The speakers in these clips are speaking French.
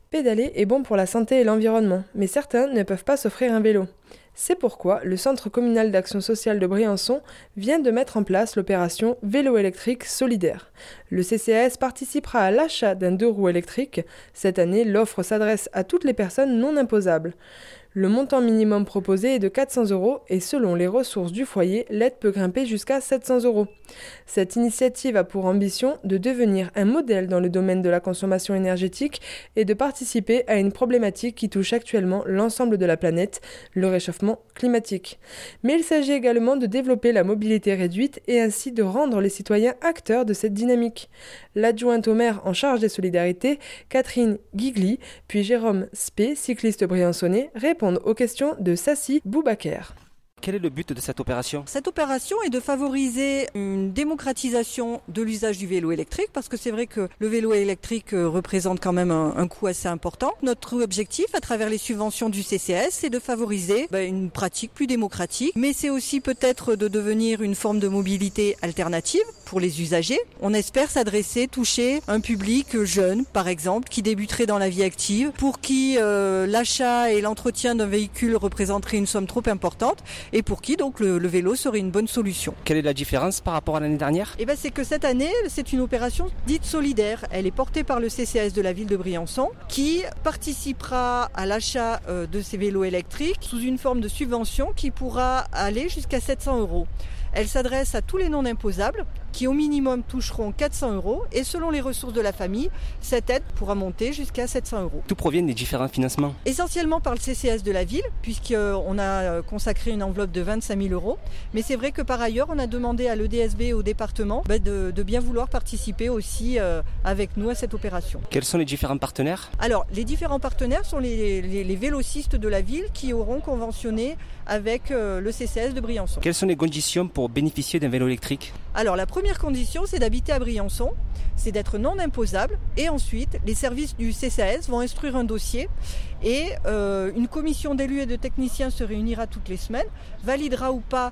Pédaler est bon pour la santé et l'environnement, mais certains ne peuvent pas s'offrir un vélo. C'est pourquoi le Centre communal d'action sociale de Briançon vient de mettre en place l'opération Vélo électrique solidaire. Le CCAS participera à l'achat d'un 2 roues électrique. Cette année, l'offre s'adresse à toutes les personnes non imposables. Le montant minimum proposé est de 400 € et selon les ressources du foyer, l'aide peut grimper jusqu'à 700 €. Cette initiative a pour ambition de devenir un modèle dans le domaine de la consommation énergétique et de participer à une problématique qui touche actuellement l'ensemble de la planète, le réchauffement climatique. Mais il s'agit également de développer la mobilité réduite et ainsi de rendre les citoyens acteurs de cette dynamique. L'adjointe au maire en charge des solidarités, Catherine Guigli, puis Jérôme Spé, cycliste briançonnais, répondent aux questions de Sassi Boubaker. Quel est le but de cette opération ? Cette opération est de favoriser une démocratisation de l'usage du vélo électrique parce que c'est vrai que le vélo électrique représente quand même un coût assez important. Notre objectif à travers les subventions du CCAS, c'est de favoriser une pratique plus démocratique, mais c'est aussi peut-être de devenir une forme de mobilité alternative pour les usagers. On espère toucher un public jeune par exemple qui débuterait dans la vie active, pour qui l'achat et l'entretien d'un véhicule représenteraient une somme trop importante et pour qui donc le vélo serait une bonne solution. Quelle est la différence par rapport à l'année dernière ? C'est que cette année, c'est une opération dite solidaire. Elle est portée par le CCAS de la ville de Briançon qui participera à l'achat de ces vélos électriques sous une forme de subvention qui pourra aller jusqu'à 700 €. Elle s'adresse à tous les non imposables qui au minimum toucheront 400 € et selon les ressources de la famille, cette aide pourra monter jusqu'à 700 €. D'où proviennent les différents financements ? Essentiellement par le CCAS de la ville, puisqu'on a consacré une enveloppe de 25 000 €. Mais c'est vrai que par ailleurs, on a demandé à l'EDSB et au département de bien vouloir participer aussi avec nous à cette opération. Quels sont les différents partenaires ? Alors, les différents partenaires sont les vélocistes de la ville qui auront conventionné avec le CCAS de Briançon. Quelles sont les conditions pour bénéficier d'un vélo électrique ? Alors, la première condition, c'est d'habiter à Briançon, c'est d'être non imposable et ensuite, les services du CCAS vont instruire un dossier et une commission d'élus et de techniciens se réunira toutes les semaines, validera ou pas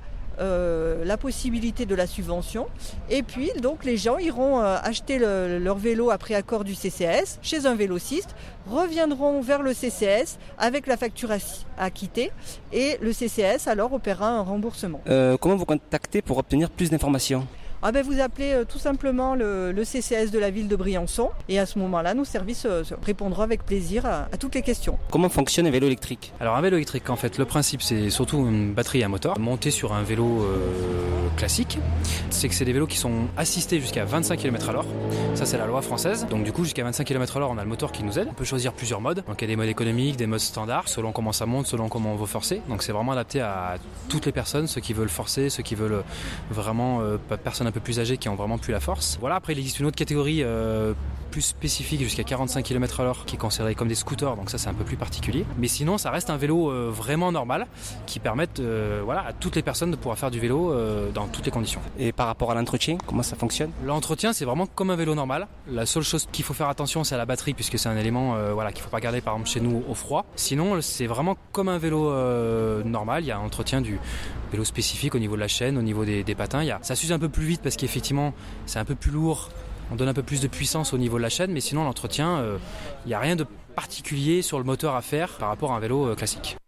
la possibilité de la subvention et puis donc les gens iront acheter leur vélo après accord du CCAS chez un vélociste, reviendront vers le CCAS avec la facture à acquitter et le CCAS alors opérera un remboursement. Comment vous contactez pour obtenir plus d'informations ? Vous appelez tout simplement le CCAS de la ville de Briançon et à ce moment-là, nos services répondront avec plaisir à toutes les questions. Comment fonctionne un vélo électrique ? Alors un vélo électrique, en fait, le principe c'est surtout une batterie à moteur montée sur un vélo classique. C'est que c'est des vélos qui sont assistés jusqu'à 25 km/h. Ça c'est la loi française. Donc du coup jusqu'à 25 km/h on a le moteur qui nous aide. On peut choisir plusieurs modes. Donc il y a des modes économiques, des modes standards, selon comment ça monte, selon comment on veut forcer. Donc c'est vraiment adapté à toutes les personnes, ceux qui veulent forcer, ceux qui veulent vraiment personnes un peu plus âgées qui ont vraiment plus la force. Voilà, après il existe une autre catégorie plus spécifique jusqu'à 45 km/h qui est considérée comme des scooters, donc ça c'est un peu plus particulier. Mais sinon ça reste un vélo vraiment normal qui permet à toutes les personnes de pouvoir faire du vélo dans toutes les conditions. Et par rapport à l'entretien, comment ça fonctionne ? L'entretien c'est vraiment comme un vélo normal. La seule chose qu'il faut faire attention c'est à la batterie puisque c'est un élément qu'il faut pas garder par exemple chez nous au froid. Sinon c'est vraiment comme un vélo normal, il y a un entretien du vélo spécifique au niveau de la chaîne, au niveau des patins. Ça s'use un peu plus vite parce qu'effectivement c'est un peu plus lourd. On donne un peu plus de puissance au niveau de la chaîne, mais sinon l'entretien, il n'y a rien de particulier sur le moteur à faire par rapport à un vélo classique.